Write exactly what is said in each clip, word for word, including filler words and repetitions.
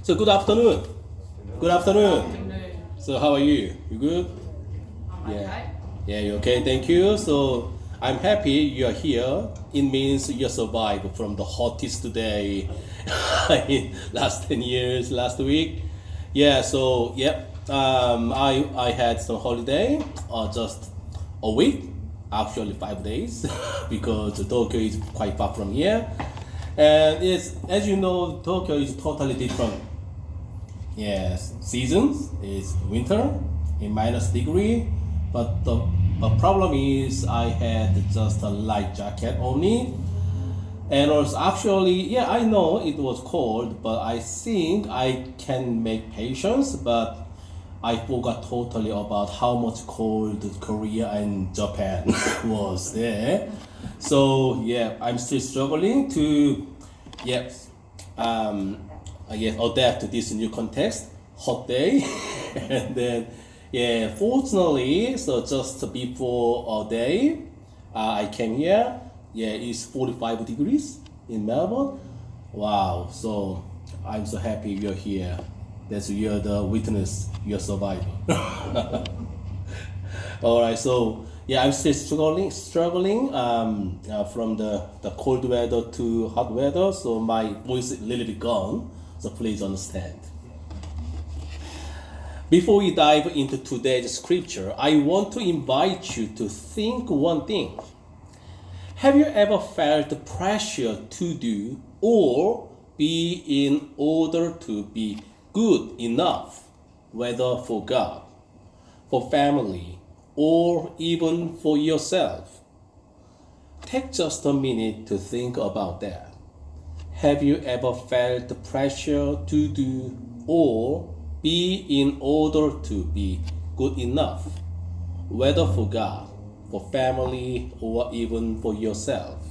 So good afternoon. Good afternoon. Afternoon. So how are you? You good? I'm Yeah. okay. Yeah, you okay? Thank you. So I'm happy you're here. It means you survived from the hottest day in last ten years, last week. Yeah, so yep. Um, I I had some holiday, uh, just a week, actually five days, because Tokyo is quite far from here, and it's as you know, Tokyo is totally different. Yes, seasons is winter in minus degree, but the, the problem is I had just a light jacket only, and also actually yeah I know it was cold, but I think I can make patience, but I forgot totally about how much cold Korea and Japan was there. So yeah, I'm still struggling to yeah um, I guess adapt to this new context, hot day, and then yeah, fortunately, so just before a day, uh, I came here. Yeah, it's forty-five degrees in Melbourne. Wow, so I'm so happy you're here. That's you're the witness, you're survivor. All right, so yeah, I'm still struggling, struggling um, uh, from the, the cold weather to hot weather, so my voice is a little bit gone, so please understand. Before we dive into today's scripture, I want to invite you to think one thing. Have you ever felt pressure to do or be in order to be good enough, whether for God, for family, or even for yourself? Take just a minute to think about that. Have you ever felt pressure to do or be in order to be good enough, whether for God, for family, or even for yourself?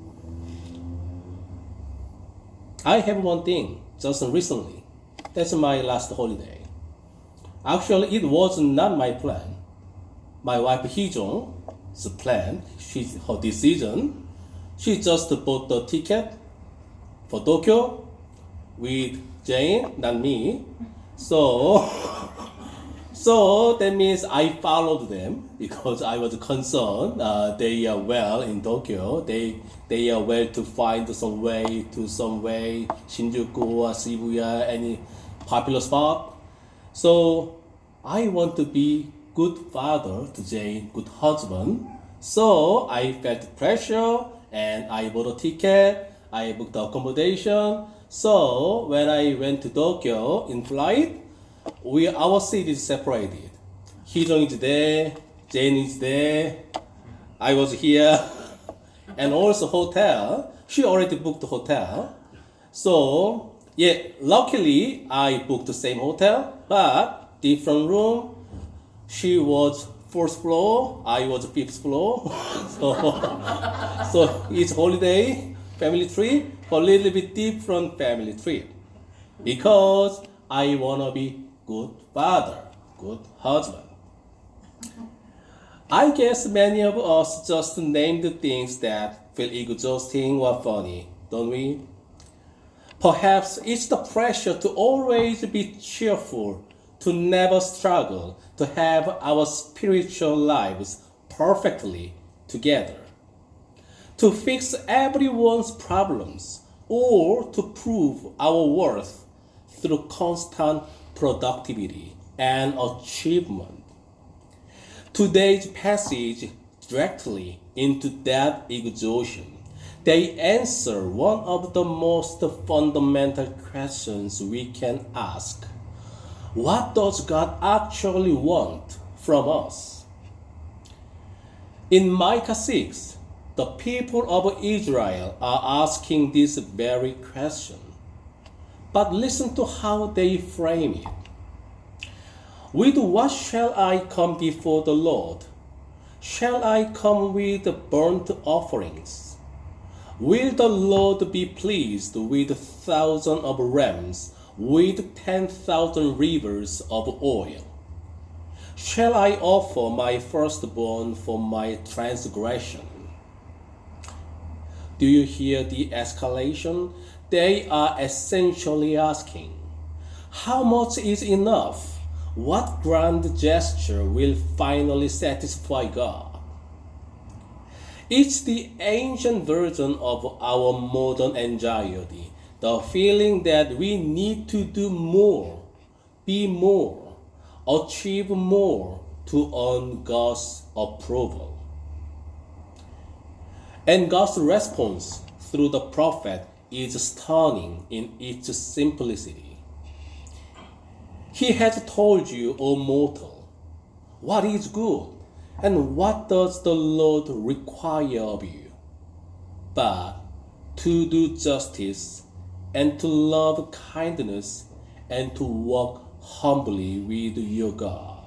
I have one thing just recently. That's my last holiday. Actually, it was not my plan. My wife Heejong's plan, she's her decision. She just bought the ticket for Tokyo with Jane, not me. So, so that means I followed them because I was concerned. Uh, they are well in Tokyo. They they are well to find some way to some way Shinjuku or Shibuya, any popular spot. So I want to be good father to Jane, good husband. So I felt pressure and I bought a ticket. I booked the accommodation. So when I went to Tokyo in flight, we our cities separated. Heejong is there, Jane is there, I was here, and also hotel. She already booked the hotel. So yeah, luckily I booked the same hotel, but different room. She was fourth floor, I was fifth floor. so, so it's holiday, family trip, a little bit different family trip. Because I wanna be good father, good husband. I guess many of us just name the things that feel exhausting or funny, don't we? Perhaps it's the pressure to always be cheerful, to never struggle, to have our spiritual lives perfectly together, to fix everyone's problems, or to prove our worth through constant productivity and achievement. Today's passage directly into that exhaustion. They answer one of the most fundamental questions we can ask. What does God actually want from us? In Micah six, the people of Israel are asking this very question. But listen to how they frame it. With what shall I come before the Lord? Shall I come with burnt offerings? Will the Lord be pleased with a thousand of rams, with ten thousand rivers of oil? Shall I offer my firstborn for my transgression? Do you hear the escalation? They are essentially asking, How much is enough? What grand gesture will finally satisfy God? It's the ancient version of our modern anxiety, the feeling that we need to do more, be more, achieve more to earn God's approval. And God's response through the prophet is stunning in its simplicity. He has told you, O mortal, what is good, and what does the Lord require of you, but to do justice, and to love kindness, and to walk humbly with your God.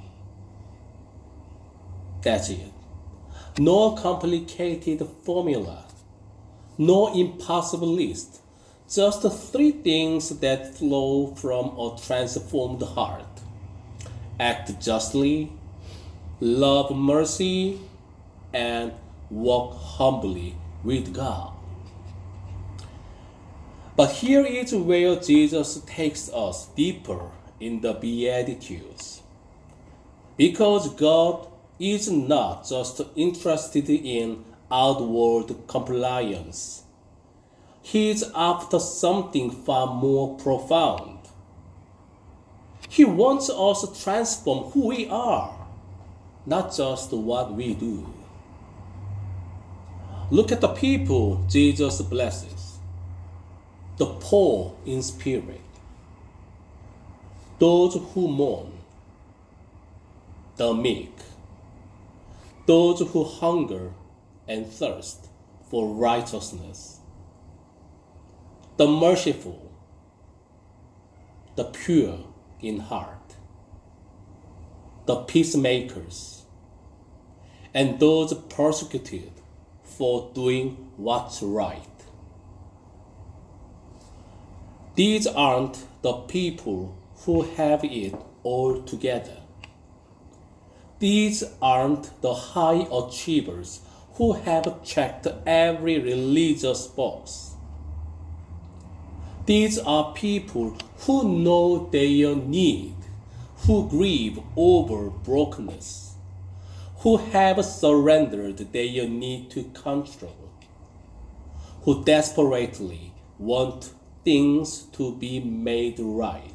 That's it. No complicated formula, no impossible list, just three things that flow from a transformed heart. Act justly, love mercy, and walk humbly with God. But here is where Jesus takes us deeper in the Beatitudes. Because God is not just interested in outward compliance. He is after something far more profound. He wants us to transform who we are, not just what we do. Look at the people Jesus blesses. The poor in spirit, those who mourn, the meek, those who hunger and thirst for righteousness, the merciful, the pure in heart, the peacemakers, and those persecuted for doing what's right. These aren't the people who have it all together. These aren't the high achievers who have checked every religious box. These are people who know their need, who grieve over brokenness, who have surrendered their need to control, who desperately want things to be made right.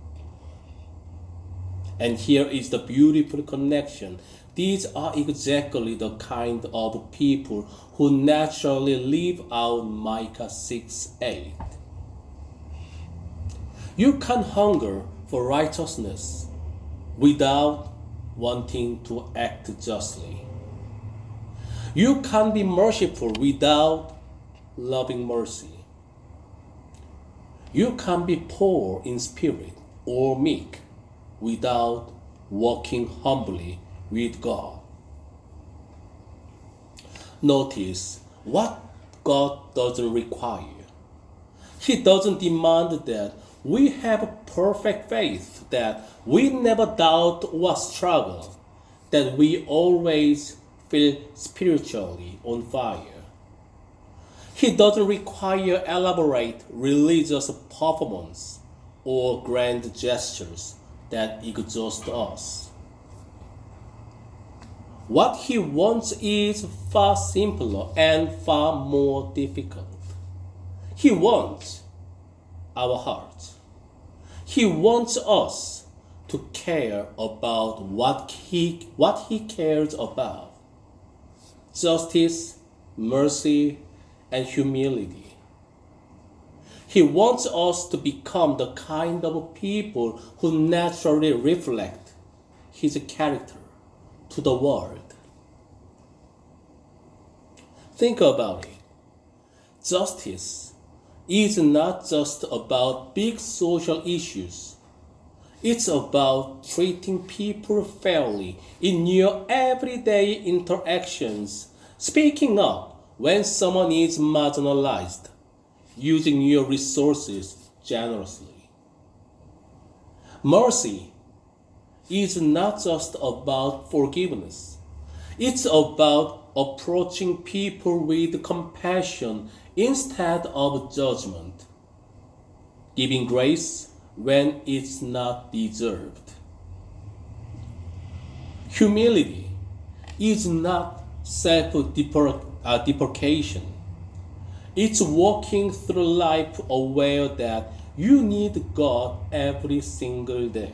And here is the beautiful connection. These are exactly the kind of people who naturally live out Micah six eight. You can hunger for righteousness without wanting to act justly. You can be merciful without loving mercy. You can be poor in spirit or meek without walking humbly with God. Notice what God doesn't require. He doesn't demand that we have perfect faith, that we never doubt or struggle, that we always feel spiritually on fire. He doesn't require elaborate religious performance or grand gestures that exhaust us. What he wants is far simpler and far more difficult. He wants our hearts. He wants us to care about what he, what he cares about. Justice, mercy, and humility. He wants us to become the kind of people who naturally reflect his character to the world. Think about it. Justice is not just about big social issues. It's about treating people fairly in your everyday interactions, speaking up when someone is marginalized, using your resources generously. Mercy is not just about forgiveness. It's about approaching people with compassion instead of judgment, giving grace when it's not deserved. Humility is not self-deprecation. It's walking through life aware that you need God every single day.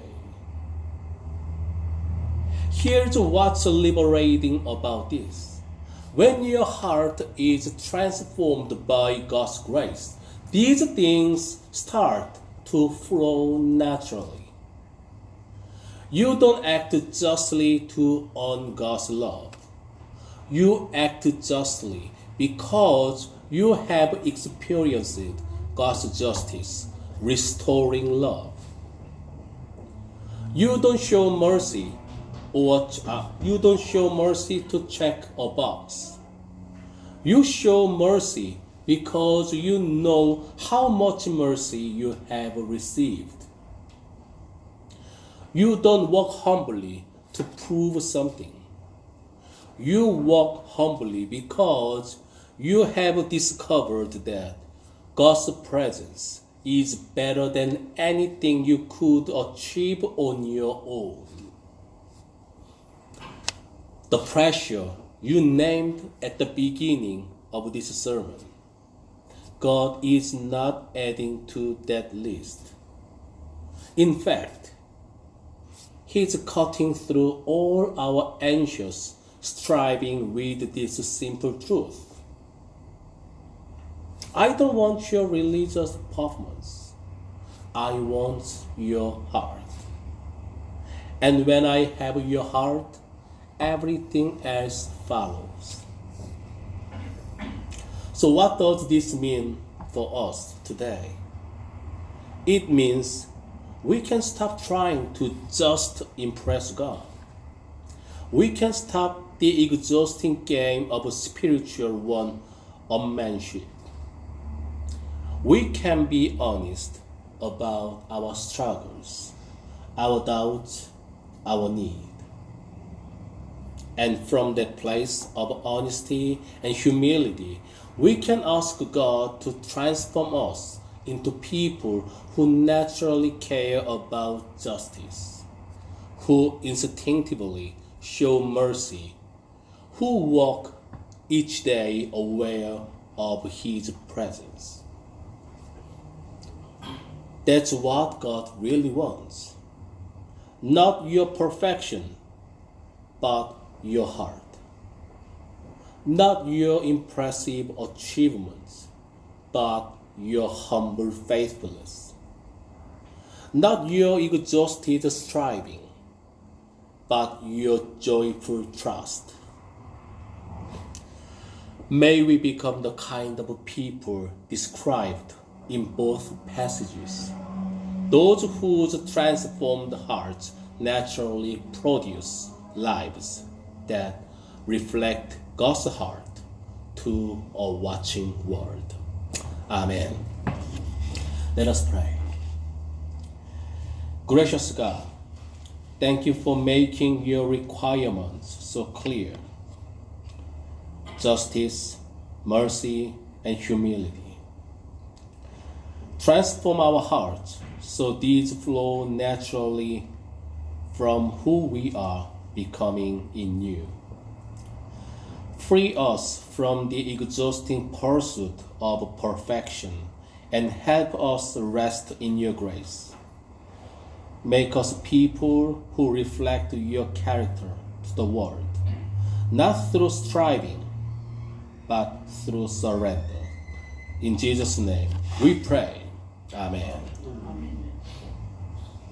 Here's what's liberating about this. When your heart is transformed by God's grace, these things start to flow naturally. You don't act justly to earn God's love. You act justly because you have experienced God's justice, restoring love. You don't show mercy or uh, you don't show mercy to check a box. You show mercy because you know how much mercy you have received. You don't walk humbly to prove something. You walk humbly because you have discovered that God's presence is better than anything you could achieve on your own. The pressure you named at the beginning of this sermon, God is not adding to that list. In fact, He's cutting through all our anxious striving with this simple truth. I don't want your religious performance. I want your heart. And when I have your heart, everything else follows. So what does this mean for us today? It means we can stop trying to just impress God. We can stop the exhausting game of spiritual one-upmanship. We can be honest about our struggles, our doubts, our need. And from that place of honesty and humility, we can ask God to transform us into people who naturally care about justice, who instinctively show mercy, who walk each day aware of His presence. That's what God really wants. Not your perfection, but your heart. Not your impressive achievements, but your humble faithfulness. Not your exhausted striving, but your joyful trust. May we become the kind of people described in both passages. Those whose transformed hearts naturally produce lives that reflect God's heart to a watching world. Amen. Let us pray. Gracious God, thank you for making your requirements so clear. Justice, mercy, and humility. Transform our hearts so these flow naturally from who we are becoming in you. Free us from the exhausting pursuit of perfection and help us rest in your grace. Make us people who reflect your character to the world, not through striving, but through surrender. In Jesus' name we pray. Amen. Amen.